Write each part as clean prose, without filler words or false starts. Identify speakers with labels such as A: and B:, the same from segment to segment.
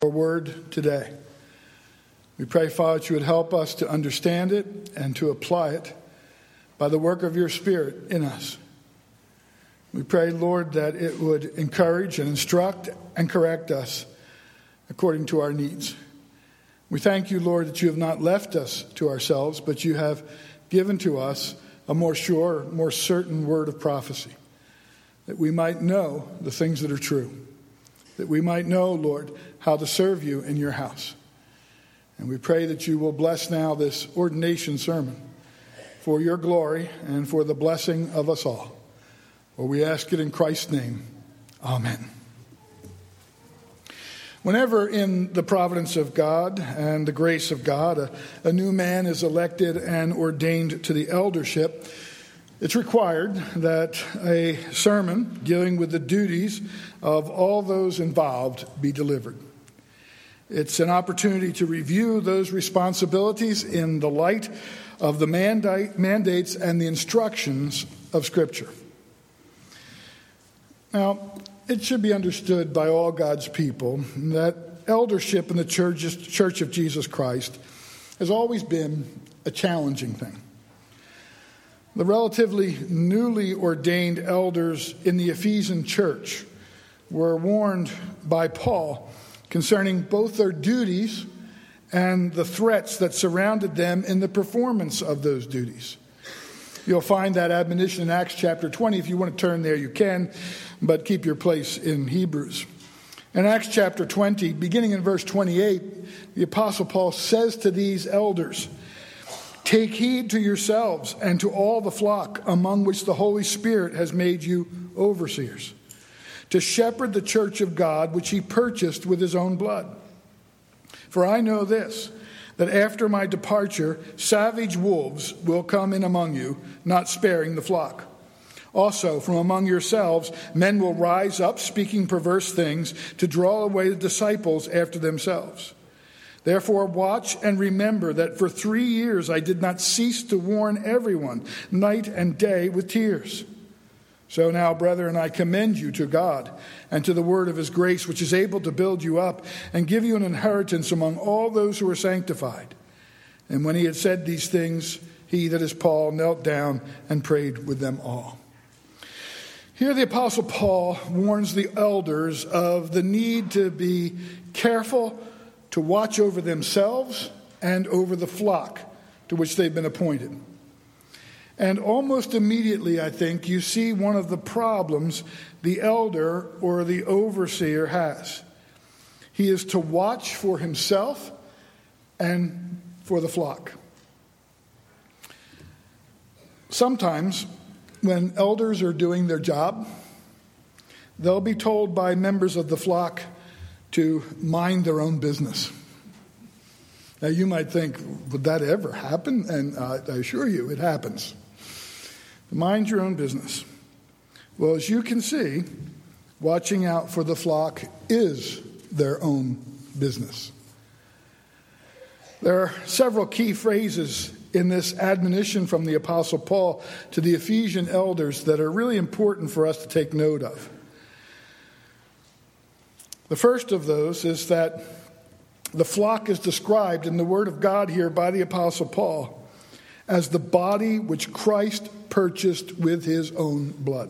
A: Your word today. We pray, Father, that you would help us to understand it and to apply it by the work of your Spirit in us. We pray, Lord, that it would encourage and instruct and correct us according to our needs. We thank you, Lord, that you have not left us to ourselves, but you have given to us a more sure, more certain word of prophecy, that we might know the things that are true, that we might know, Lord, how to serve you in your house. And we pray that you will bless now this ordination sermon for your glory and for the blessing of us all. For we ask it in Christ's name. Amen. Whenever in the providence of God and the grace of God, a new man is elected and ordained to the eldership, it's required that a sermon dealing with the duties of all those involved be delivered. It's an opportunity to review those responsibilities in the light of the mandates and the instructions of Scripture. Now, it should be understood by all God's people that eldership in the Church of Jesus Christ has always been a challenging thing. The relatively newly ordained elders in the Ephesian church were warned by Paul concerning both their duties and the threats that surrounded them in the performance of those duties. You'll find that admonition in Acts chapter 20. If you want to turn there, you can, but keep your place in Hebrews. In Acts chapter 20, beginning in verse 28, the Apostle Paul says to these elders, "Take heed to yourselves and to all the flock among which the Holy Spirit has made you overseers, to shepherd the church of God which he purchased with his own blood. For I know this, that after my departure, savage wolves will come in among you, not sparing the flock. Also, from among yourselves, men will rise up, speaking perverse things, to draw away the disciples after themselves. Therefore, watch and remember that for 3 years I did not cease to warn everyone, night and day, with tears. So now, brethren, I commend you to God and to the word of his grace, which is able to build you up and give you an inheritance among all those who are sanctified." And when he had said these things, he, that is Paul, knelt down and prayed with them all. Here the Apostle Paul warns the elders of the need to be careful to watch over themselves and over the flock to which they've been appointed. And almost immediately, I think, you see one of the problems the elder or the overseer has. He is to watch for himself and for the flock. Sometimes, when elders are doing their job, they'll be told by members of the flock to mind their own business. Now, you might think, would that ever happen? And I assure you, it happens. Mind your own business. Well, as you can see, watching out for the flock is their own business. There are several key phrases in this admonition from the Apostle Paul to the Ephesian elders that are really important for us to take note of. The first of those is that the flock is described in the Word of God here by the Apostle Paul as the body which Christ purchased with his own blood.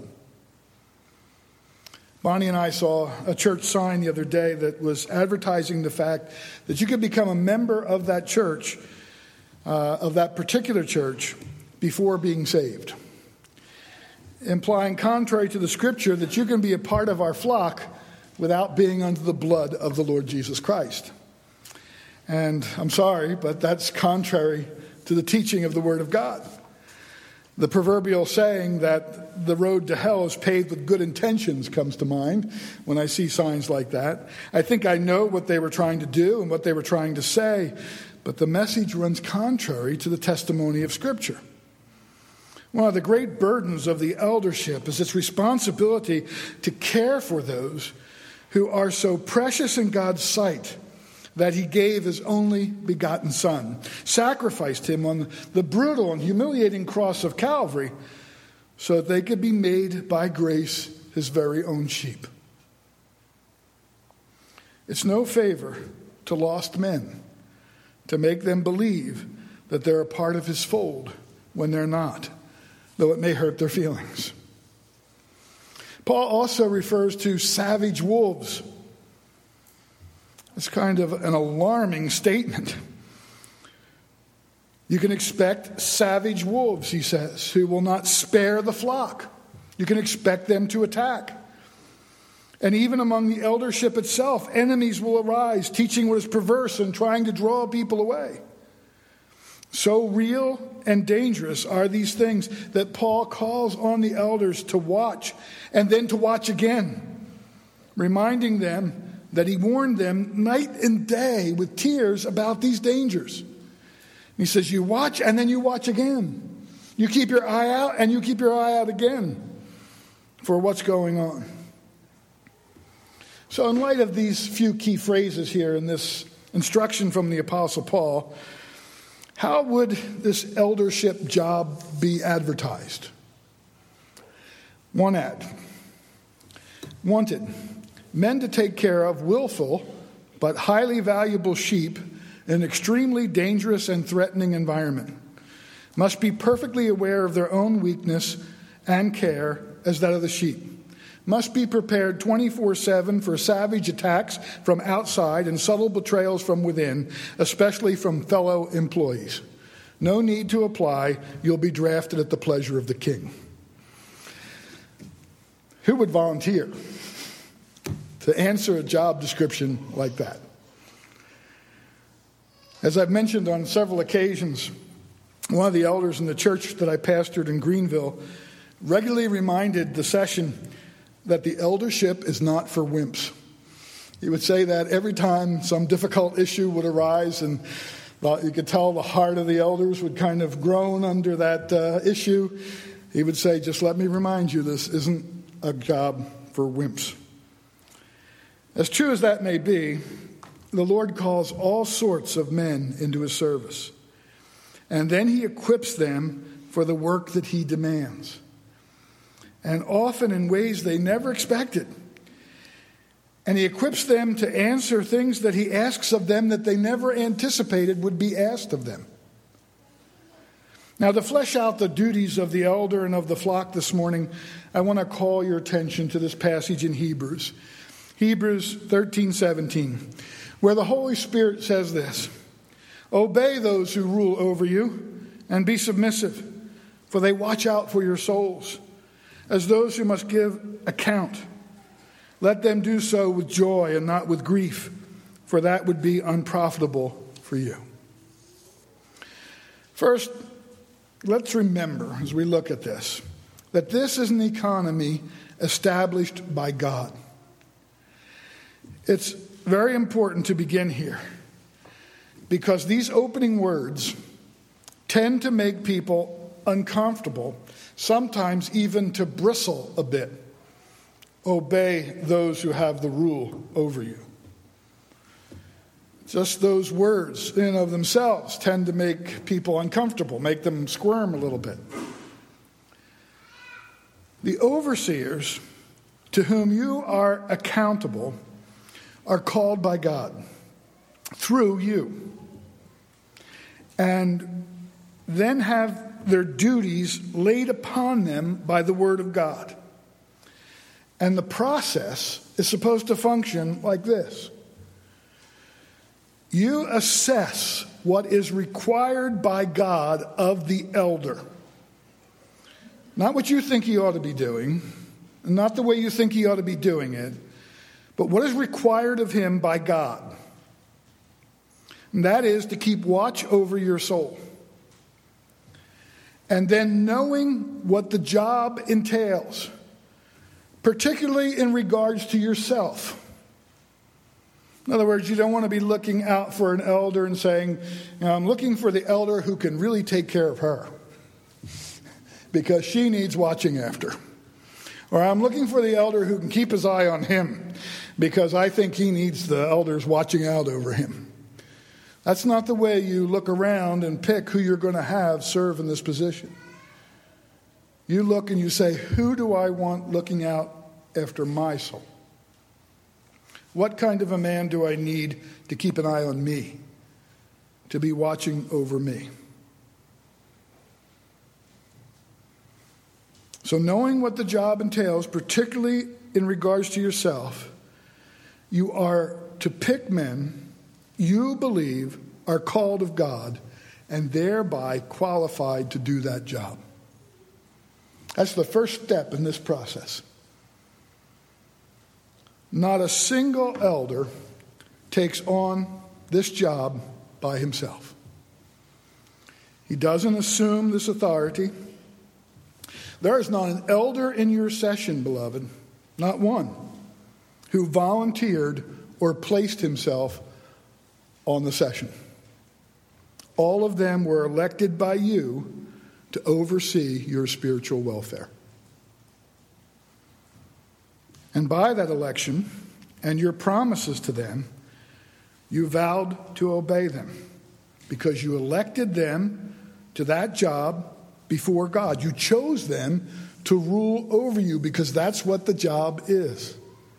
A: Bonnie and I saw a church sign the other day that was advertising the fact that you could become a member of that church, of that particular church, before being saved, implying, contrary to the Scripture, that you can be a part of our flock without being under the blood of the Lord Jesus Christ. And I'm sorry, but that's contrary to the teaching of the Word of God. The proverbial saying that the road to hell is paved with good intentions comes to mind when I see signs like that. I think I know what they were trying to do and what they were trying to say, but the message runs contrary to the testimony of Scripture. One of the great burdens of the eldership is its responsibility to care for those who are so precious in God's sight that he gave his only begotten Son, sacrificed him on the brutal and humiliating cross of Calvary so that they could be made by grace his very own sheep. It's no favor to lost men to make them believe that they're a part of his fold when they're not, though it may hurt their feelings. Paul also refers to savage wolves. It's kind of an alarming statement. You can expect savage wolves, he says, who will not spare the flock. You can expect them to attack. And even among the eldership itself, enemies will arise, teaching what is perverse and trying to draw people away. So real and dangerous are these things that Paul calls on the elders to watch and then to watch again, reminding them that he warned them night and day with tears about these dangers. He says, you watch and then you watch again. You keep your eye out and you keep your eye out again for what's going on. So in light of these few key phrases here in this instruction from the Apostle Paul, how would this eldership job be advertised? One ad. Wanted. Men to take care of willful but highly valuable sheep in an extremely dangerous and threatening environment. Must be perfectly aware of their own weakness and care as that of the sheep. Must be prepared 24/7 for savage attacks from outside and subtle betrayals from within, especially from fellow employees. No need to apply. You'll be drafted at the pleasure of the king. Who would volunteer to answer a job description like that? As I've mentioned on several occasions, one of the elders in the church that I pastored in Greenville regularly reminded the session that the eldership is not for wimps. He would say that every time some difficult issue would arise, and you could tell the heart of the elders would kind of groan under that issue. He would say, just let me remind you, this isn't a job for wimps. As true as that may be, the Lord calls all sorts of men into his service. And then he equips them for the work that he demands. And often in ways they never expected. And he equips them to answer things that he asks of them that they never anticipated would be asked of them. Now, to flesh out the duties of the elder and of the flock this morning, I want to call your attention to this passage in Hebrews. Hebrews 13:17, where the Holy Spirit says this: obey those who rule over you and be submissive, for they watch out for your souls, as those who must give account. Let them do so with joy and not with grief, for that would be unprofitable for you. First, let's remember as we look at this, that this is an economy established by God. It's very important to begin here, because these opening words tend to make people uncomfortable, sometimes even to bristle a bit. Obey those who have the rule over you. Just those words in and of themselves tend to make people uncomfortable, make them squirm a little bit. The overseers to whom you are accountable are called by God through you, and then have their duties laid upon them by the Word of God. And the process is supposed to function like this. You assess what is required by God of the elder. Not what you think he ought to be doing, not the way you think he ought to be doing it, but what is required of him by God. And that is to keep watch over your soul. And then knowing what the job entails, particularly in regards to yourself. In other words, you don't want to be looking out for an elder and saying, I'm looking for the elder who can really take care of her because she needs watching after. Or I'm looking for the elder who can keep his eye on him because I think he needs the elders watching out over him. That's not the way you look around and pick who you're going to have serve in this position. You look and you say, who do I want looking out after my soul? What kind of a man do I need to keep an eye on me, to be watching over me? So knowing what the job entails, particularly in regards to yourself, you are to pick men you believe are called of God and thereby qualified to do that job. That's the first step in this process. Not a single elder takes on this job by himself. He doesn't assume this authority. There is not an elder in your session, beloved, not one, who volunteered or placed himself on the session. All of them were elected by you to oversee your spiritual welfare. And by that election and your promises to them, you vowed to obey them because you elected them to that job before God. You chose them to rule over you because that's what the job is.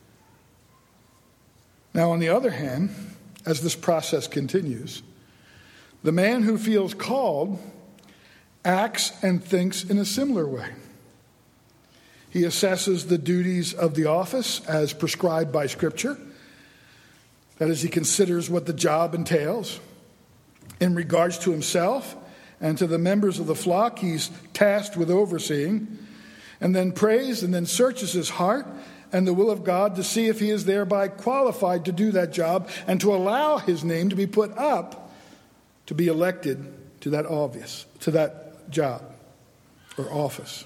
A: Now, on the other hand, as this process continues, the man who feels called acts and thinks in a similar way. He assesses the duties of the office as prescribed by Scripture. That is, he considers what the job entails. In regards to himself and to the members of the flock he's tasked with overseeing, and then prays and then searches his heart and the will of God to see if he is thereby qualified to do that job and to allow his name to be put up to be elected to that job or office.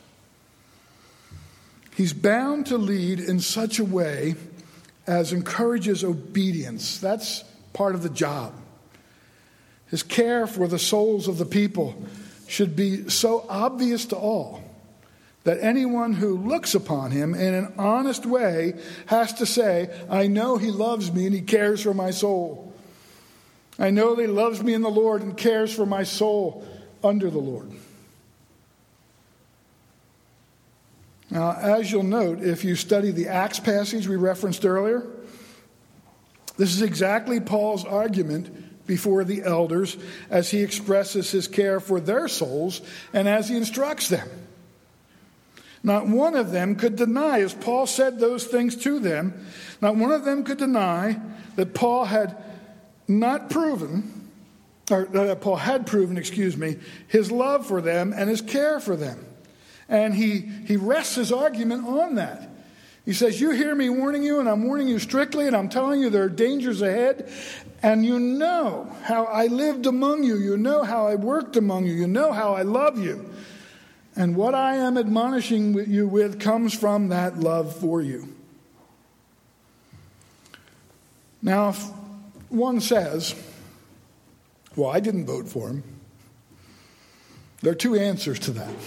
A: He's bound to lead in such a way as encourages obedience. That's part of the job. His care for the souls of the people should be so obvious to all that anyone who looks upon him in an honest way has to say, I know he loves me and he cares for my soul. I know that he loves me in the Lord and cares for my soul under the Lord. Now, as you'll note, if you study the Acts passage we referenced earlier, this is exactly Paul's argument before the elders as he expresses his care for their souls and as he instructs them. Not one of them could deny, as Paul said those things to them, not one of them could deny that Paul had proven his love for them and his care for them. And he rests his argument on that. He says, you hear me warning you, and I'm warning you strictly, and I'm telling you there are dangers ahead. And you know how I lived among you. You know how I worked among you. You know how I love you. And what I am admonishing you with comes from that love for you. Now, if one says, well, I didn't vote for him, there are two answers to that.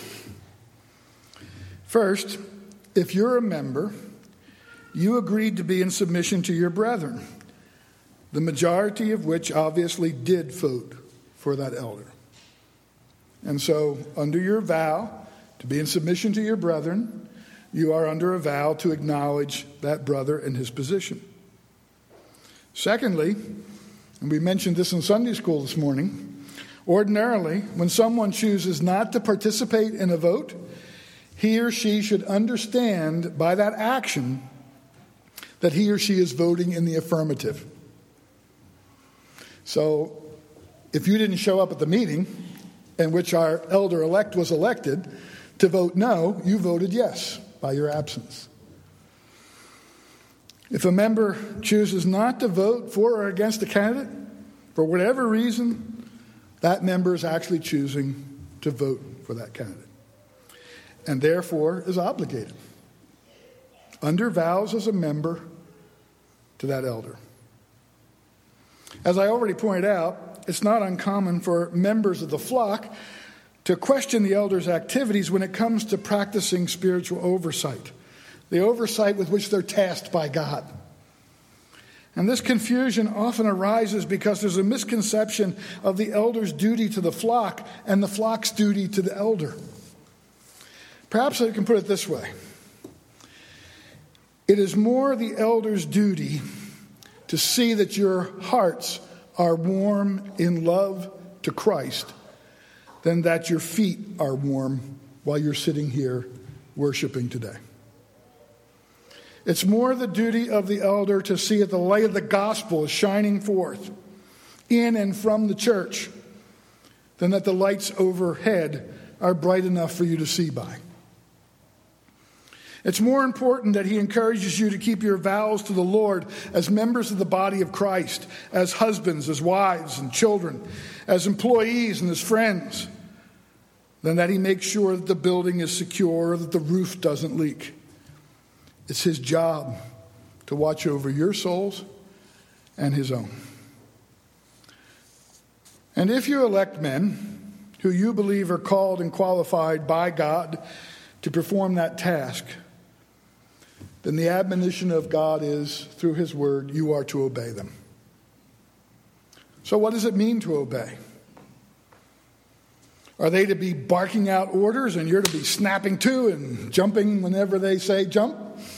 A: First, if you're a member, you agreed to be in submission to your brethren, the majority of which obviously did vote for that elder. And so, under your vow to be in submission to your brethren, you are under a vow to acknowledge that brother and his position. Secondly, and we mentioned this in Sunday school this morning, ordinarily, when someone chooses not to participate in a vote, he or she should understand by that action that he or she is voting in the affirmative. So, if you didn't show up at the meeting in which our elder-elect was elected to vote no, you voted yes by your absence. If a member chooses not to vote for or against a candidate, for whatever reason, that member is actually choosing to vote for that candidate, and therefore is obligated, under vows as a member, to that elder. As I already pointed out, it's not uncommon for members of the flock to question the elder's activities when it comes to practicing spiritual oversight, the oversight with which they're tasked by God. And this confusion often arises because there's a misconception of the elder's duty to the flock and the flock's duty to the elder. Perhaps I can put it this way. It is more the elder's duty to see that your hearts are warm in love to Christ than that your feet are warm while you're sitting here worshiping today. It's more the duty of the elder to see that the light of the gospel is shining forth in and from the church than that the lights overhead are bright enough for you to see by. It's more important that he encourages you to keep your vows to the Lord as members of the body of Christ, as husbands, as wives and children, as employees and as friends, than that he makes sure that the building is secure, that the roof doesn't leak. It's his job to watch over your souls and his own. And if you elect men who you believe are called and qualified by God to perform that task, then the admonition of God is, through his word, you are to obey them. So what does it mean to obey? Are they to be barking out orders and you're to be snapping to and jumping whenever they say jump?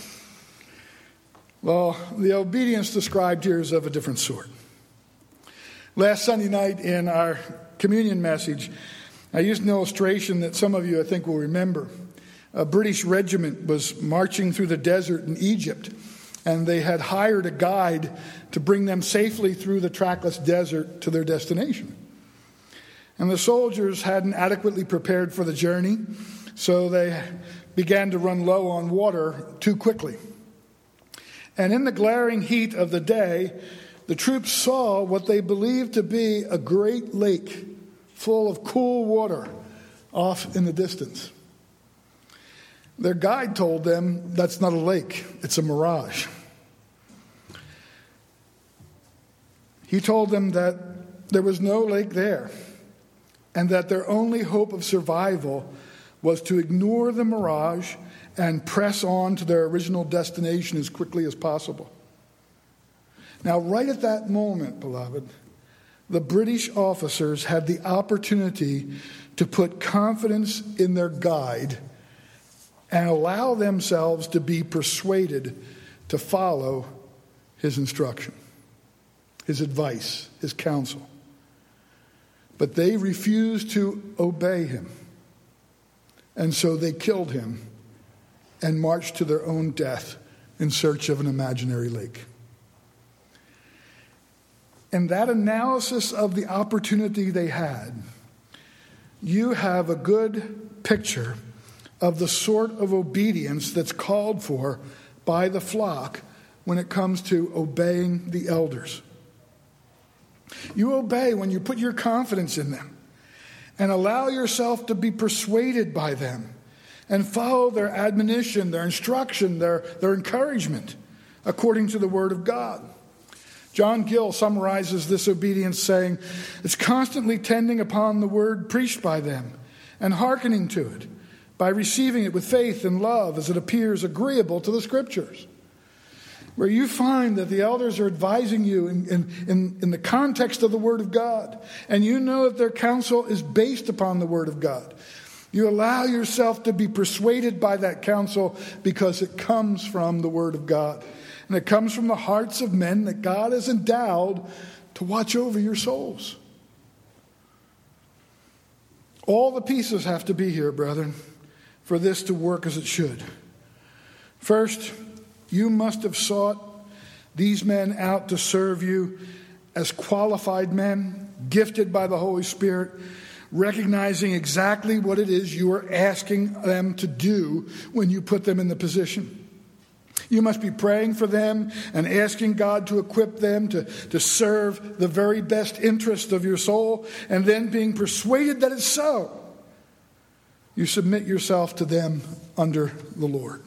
A: Well, the obedience described here is of a different sort. Last Sunday night in our communion message, I used an illustration that some of you, I think, will remember. A British regiment was marching through the desert in Egypt, and they had hired a guide to bring them safely through the trackless desert to their destination. And the soldiers hadn't adequately prepared for the journey, so they began to run low on water too quickly. And in the glaring heat of the day, the troops saw what they believed to be a great lake full of cool water off in the distance. Their guide told them that's not a lake, it's a mirage. He told them that there was no lake there and that their only hope of survival was to ignore the mirage and press on to their original destination as quickly as possible. Now, right at that moment, beloved, the British officers had the opportunity to put confidence in their guide and allow themselves to be persuaded to follow his instruction, his advice, his counsel. But they refused to obey him. And so they killed him and marched to their own death in search of an imaginary lake. In that analysis of the opportunity they had, you have a good picture of the sort of obedience that's called for by the flock when it comes to obeying the elders. You obey when you put your confidence in them and allow yourself to be persuaded by them and follow their admonition, their instruction, their encouragement according to the Word of God. John Gill summarizes this obedience saying, it's constantly tending upon the word preached by them and hearkening to it by receiving it with faith and love as it appears agreeable to the Scriptures. Where you find that the elders are advising you in the context of the Word of God, and you know that their counsel is based upon the Word of God. You allow yourself to be persuaded by that counsel because it comes from the Word of God. And it comes from the hearts of men that God has endowed to watch over your souls. All the pieces have to be here, brethren, for this to work as it should. First, you must have sought these men out to serve you as qualified men, gifted by the Holy Spirit, recognizing exactly what it is you are asking them to do when you put them in the position. You must be praying for them and asking God to equip them to serve the very best interest of your soul, and then being persuaded that it's so. You submit yourself to them under the Lord.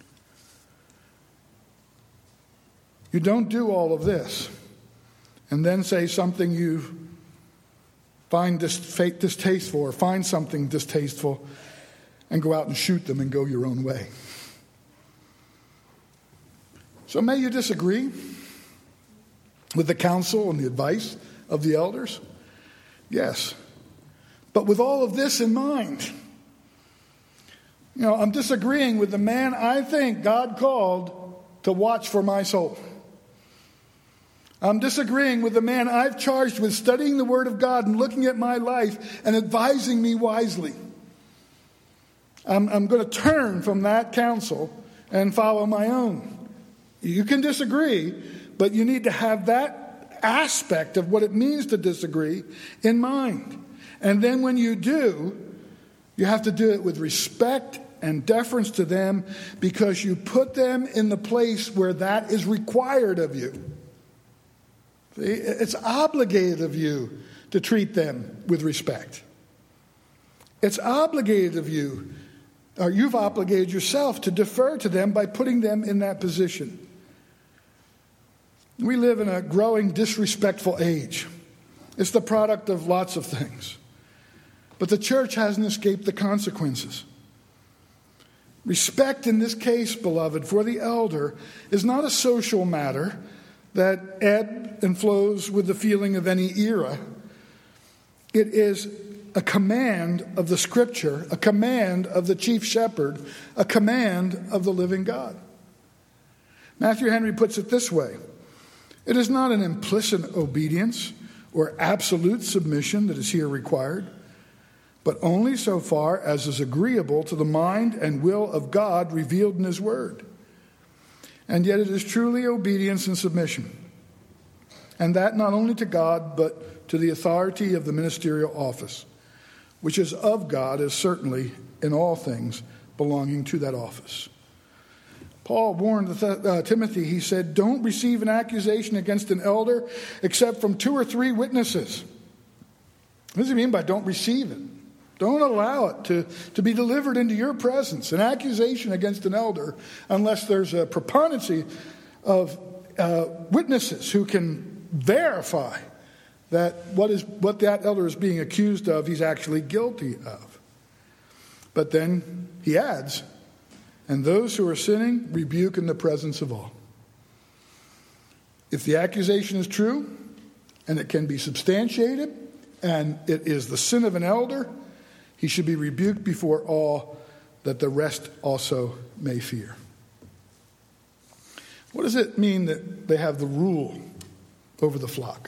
A: You don't do all of this and then say something you find distasteful, or find something distasteful and go out and shoot them and go your own way. So may you disagree with the counsel and the advice of the elders? Yes. But with all of this in mind, I'm disagreeing with the man I think God called to watch for my soul. I'm disagreeing with the man I've charged with studying the Word of God and looking at my life and advising me wisely. I'm going to turn from that counsel and follow my own. You can disagree, but you need to have that aspect of what it means to disagree in mind. And then when you do, you have to do it with respect and deference to them, because you put them in the place where that is required of you. See, it's obligated of you to treat them with respect. It's obligated of you, or you've obligated yourself to defer to them by putting them in that position. We live in a growing disrespectful age. It's the product of lots of things. But the church hasn't escaped the consequences. Respect in this case, beloved, for the elder is not a social matter that ebbs and flows with the feeling of any era. It is a command of the Scripture, a command of the chief shepherd, a command of the living God. Matthew Henry puts it this way: it is not an implicit obedience or absolute submission that is here required, but only so far as is agreeable to the mind and will of God revealed in His Word. And yet it is truly obedience and submission. And that not only to God, but to the authority of the ministerial office, which is of God, is certainly in all things belonging to that office. Paul warned Timothy, he said, don't receive an accusation against an elder except from 2 or 3 witnesses. What does he mean by don't receive it? Don't allow it to be delivered into your presence, an accusation against an elder, unless there's a preponderancy of witnesses who can verify that what that elder is being accused of, he's actually guilty of. But then he adds, and those who are sinning rebuke in the presence of all. If the accusation is true, and it can be substantiated, and it is the sin of an elder, he should be rebuked before all, that the rest also may fear. What does it mean that they have the rule over the flock?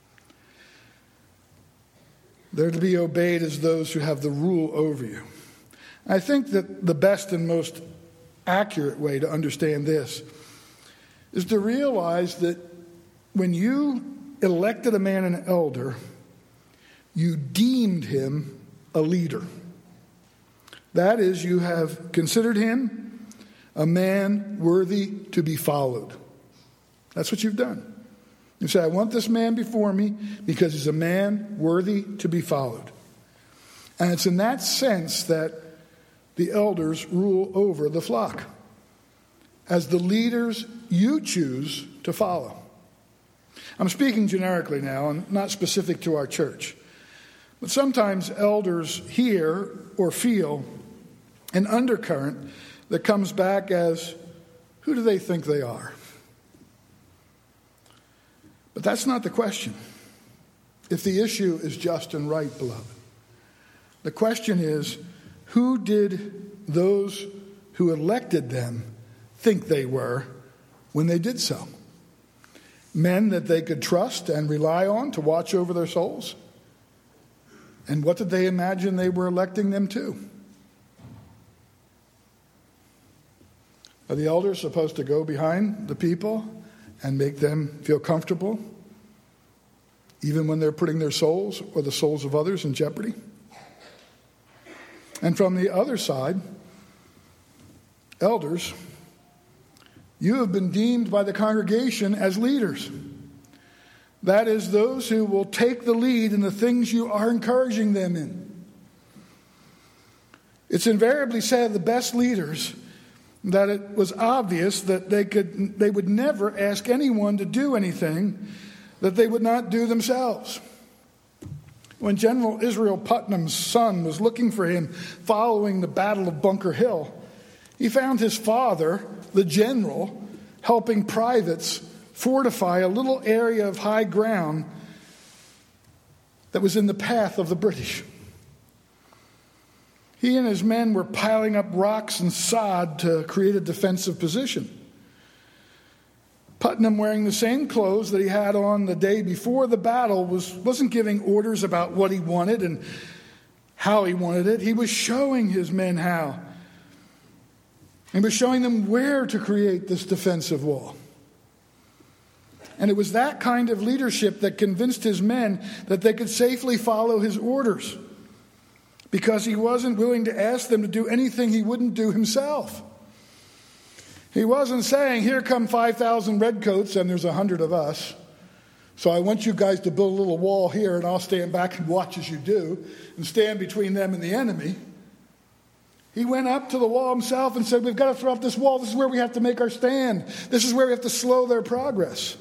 A: They're to be obeyed as those who have the rule over you. I think that the best and most accurate way to understand this is to realize that when you elected a man an elder, you deemed him a leader. That is, you have considered him a man worthy to be followed. That's what you've done. You say, I want this man before me because he's a man worthy to be followed. And it's in that sense that the elders rule over the flock, as the leaders you choose to follow. I'm speaking generically now and not specific to our church. But sometimes elders hear or feel an undercurrent that comes back as, who do they think they are? But that's not the question. If the issue is just and right, beloved. The question is, who did those who elected them think they were when they did so? Men that they could trust and rely on to watch over their souls? And what did they imagine they were electing them to? Are the elders supposed to go behind the people and make them feel comfortable, even when they're putting their souls or the souls of others in jeopardy? And from the other side, elders, you have been deemed by the congregation as leaders. That is, those who will take the lead in the things you are encouraging them in. It's invariably said of the best leaders that it was obvious that they would never ask anyone to do anything that they would not do themselves. When General Israel Putnam's son was looking for him following the Battle of Bunker Hill, he found his father, the general, helping privates fortify a little area of high ground that was in the path of the British. He and his men were piling up rocks and sod to create a defensive position. Putnam, wearing the same clothes that he had on the day before the battle, wasn't giving orders about what he wanted and how he wanted it. He was showing his men how. He was showing them where to create this defensive wall. And it was that kind of leadership that convinced his men that they could safely follow his orders, because he wasn't willing to ask them to do anything he wouldn't do himself. He wasn't saying, here come 5,000 redcoats and there's 100 of us, so I want you guys to build a little wall here and I'll stand back and watch as you do and stand between them and the enemy. He went up to the wall himself and said, we've got to throw up this wall. This is where we have to make our stand. This is where we have to slow their progress.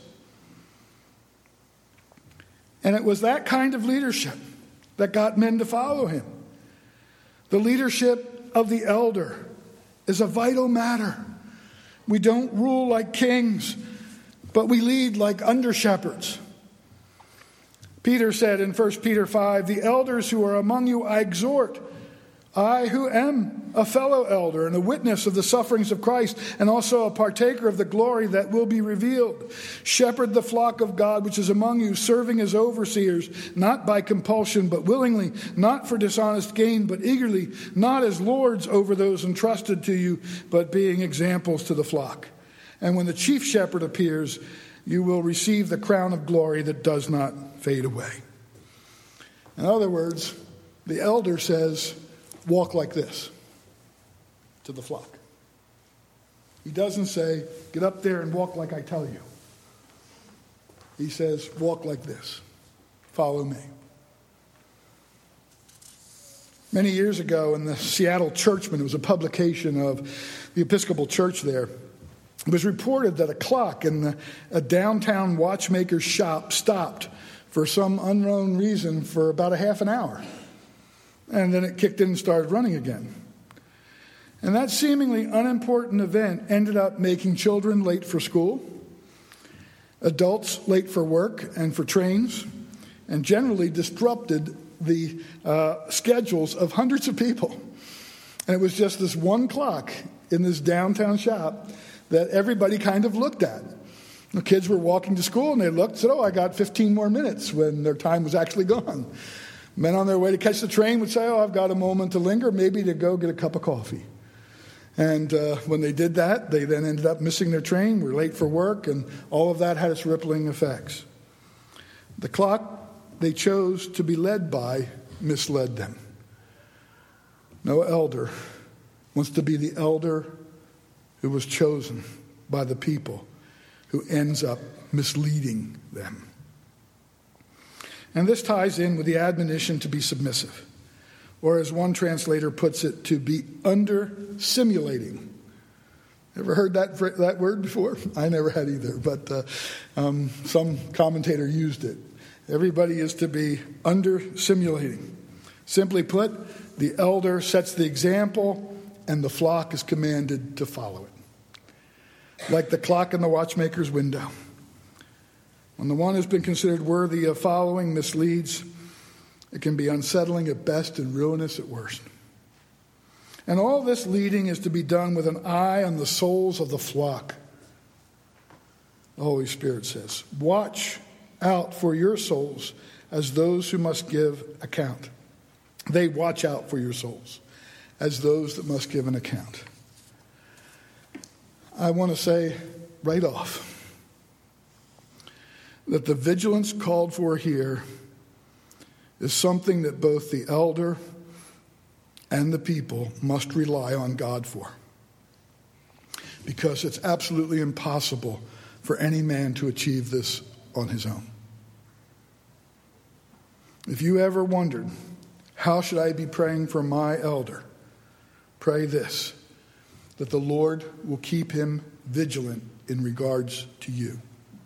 A: And it was that kind of leadership that got men to follow him. The leadership of the elder is a vital matter. We don't rule like kings, but we lead like under-shepherds. Peter said in 1 Peter 5, the elders who are among you I exhort, I who am a fellow elder and a witness of the sufferings of Christ, and also a partaker of the glory that will be revealed. Shepherd the flock of God which is among you, serving as overseers, not by compulsion, but willingly, not for dishonest gain, but eagerly, not as lords over those entrusted to you, but being examples to the flock. And when the chief shepherd appears, you will receive the crown of glory that does not fade away. In other words, the elder says, walk like this to the flock. He doesn't say, get up there and walk like I tell you. He says, walk like this. Follow me. Many years ago in the Seattle Churchman, it was a publication of the Episcopal Church there, it was reported that a clock in a downtown watchmaker's shop stopped for some unknown reason for about a half an hour. And then it kicked in and started running again. And that seemingly unimportant event ended up making children late for school, adults late for work and for trains, and generally disrupted the schedules of hundreds of people. And it was just this one clock in this downtown shop that everybody kind of looked at. The kids were walking to school and they looked and said, oh, I got 15 more minutes, when their time was actually gone. Men on their way to catch the train would say, oh, I've got a moment to linger, maybe to go get a cup of coffee. And when they did that, they then ended up missing their train, were late for work, and all of that had its rippling effects. The clock they chose to be led by misled them. No elder wants to be the elder who was chosen by the people, who ends up misleading them. And this ties in with the admonition to be submissive, or as one translator puts it, to be under-simulating. Ever heard that word before? I never had either, but some commentator used it. Everybody is to be under-simulating. Simply put, the elder sets the example, and the flock is commanded to follow it. Like the clock in the watchmaker's window. When the one who's been considered worthy of following misleads, it can be unsettling at best and ruinous at worst. And all this leading is to be done with an eye on the souls of the flock. The Holy Spirit says, watch out for your souls as those who must give account. They watch out for your souls as those that must give an account. I want to say right off that the vigilance called for here is something that both the elder and the people must rely on God for. Because it's absolutely impossible for any man to achieve this on his own. If you ever wondered, how should I be praying for my elder? Pray this, that the Lord will keep him vigilant in regards to you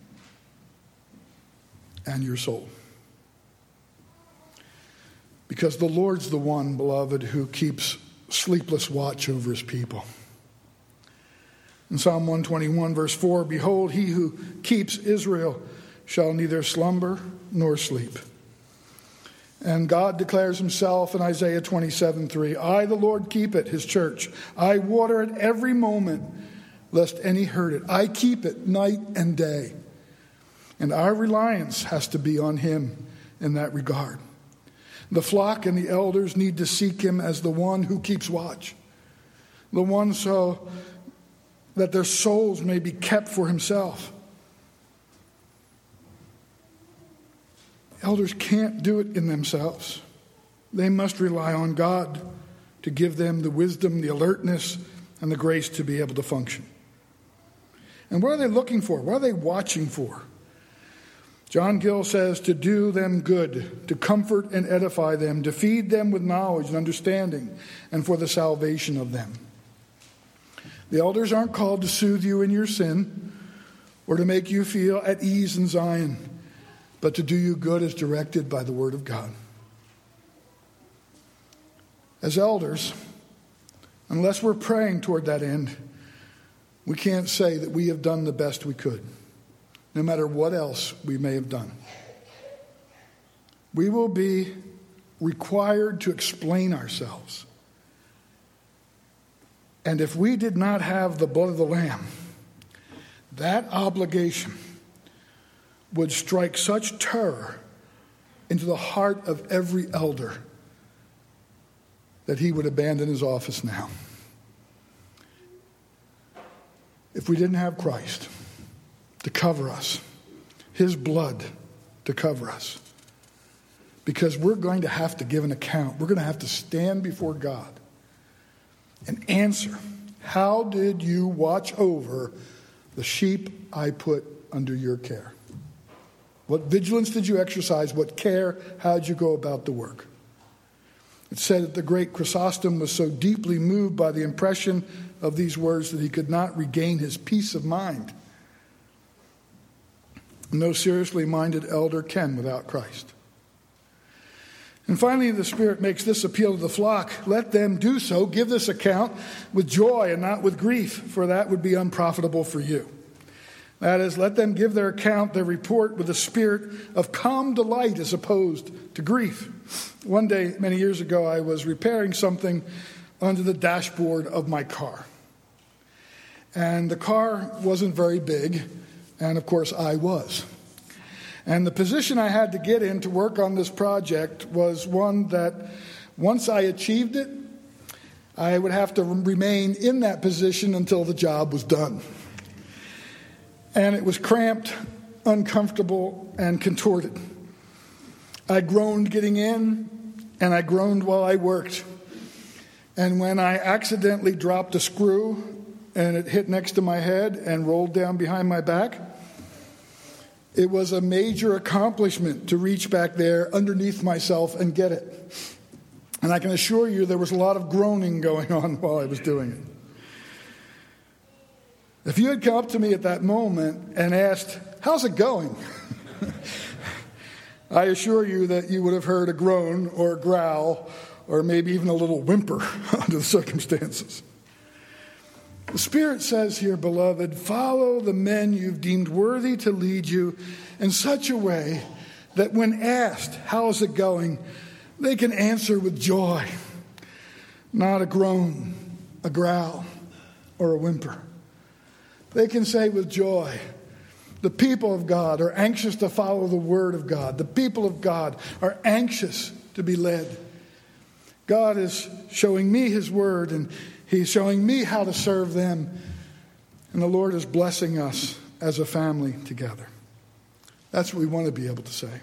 A: and your soul. Because the Lord's the one, beloved, who keeps sleepless watch over his people. In Psalm 121, verse 4, behold, he who keeps Israel shall neither slumber nor sleep. And God declares himself in Isaiah 27:3, I, the Lord, keep it, his church. I water it every moment lest any hurt it. I keep it night and day. And our reliance has to be on him in that regard. The flock and the elders need to seek him as the one who keeps watch. The one so that their souls may be kept for himself. Elders can't do it in themselves. They must rely on God to give them the wisdom, the alertness, and the grace to be able to function. And what are they looking for? What are they watching for? John Gill says to do them good, to comfort and edify them, to feed them with knowledge and understanding, and for the salvation of them. The elders aren't called to soothe you in your sin or to make you feel at ease in Zion, but to do you good as directed by the Word of God. As elders, unless we're praying toward that end, we can't say that we have done the best we could, no matter what else we may have done. We will be required to explain ourselves. And if we did not have the blood of the Lamb, that obligation would strike such terror into the heart of every elder that he would abandon his office now. If we didn't have Christ to cover us, his blood to cover us, because we're going to have to give an account. We're going to have to stand before God and answer, how did you watch over the sheep I put under your care? What vigilance did you exercise? What care? How did you go about the work? It said that the great Chrysostom was so deeply moved by the impression of these words that he could not regain his peace of mind. No seriously minded elder can without Christ. And finally, the Spirit makes this appeal to the flock. Let them do so. Give this account with joy and not with grief, for that would be unprofitable for you. That is, let them give their account, their report, with a spirit of calm delight as opposed to grief. One day, many years ago, I was repairing something under the dashboard of my car. And the car wasn't very big, and of course I was. And the position I had to get in to work on this project was one that once I achieved it, I would have to remain in that position until the job was done. And it was cramped, uncomfortable, and contorted. I groaned getting in, and I groaned while I worked. And when I accidentally dropped a screw and it hit next to my head and rolled down behind my back, it was a major accomplishment to reach back there underneath myself and get it. And I can assure you there was a lot of groaning going on while I was doing it. If you had come up to me at that moment and asked, how's it going? I assure you that you would have heard a groan or a growl or maybe even a little whimper under the circumstances. The Spirit says here, beloved, follow the men you've deemed worthy to lead you in such a way that when asked, how is it going, they can answer with joy, not a groan, a growl, or a whimper. They can say with joy, the people of God are anxious to follow the word of God. The people of God are anxious to be led. God is showing me his word, and he's showing me how to serve them. And the Lord is blessing us as a family together. That's what we want to be able to say.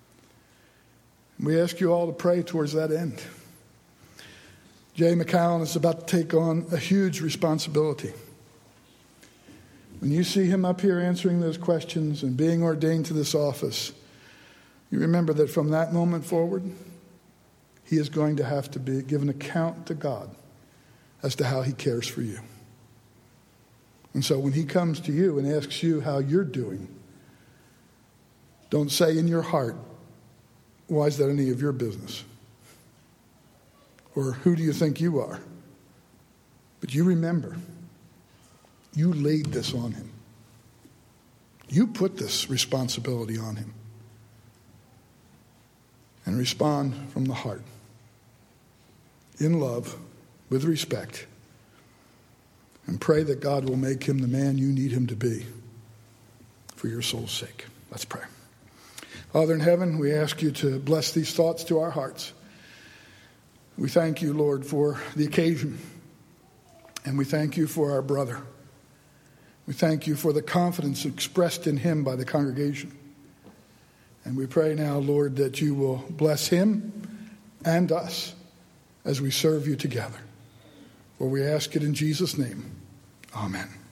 A: We ask you all to pray towards that end. Jay McCallum is about to take on a huge responsibility. When you see him up here answering those questions and being ordained to this office, you remember that from that moment forward, he is going to have to give an account to God as to how he cares for you. And so when he comes to you and asks you how you're doing, don't say in your heart, why is that any of your business? Or who do you think you are? But you remember, you laid this on him. You put this responsibility on him. And respond from the heart, in love, with respect. and pray that God will make him the man you need him to be for your soul's sake. Let's pray. Father in heaven, we ask you to bless these thoughts to our hearts. We thank you, Lord, for the occasion, and we thank you for our brother. We thank you for the confidence expressed in him by the congregation. And we pray now, Lord, that you will bless him and us as we serve you together. For we ask it in Jesus' name. Amen.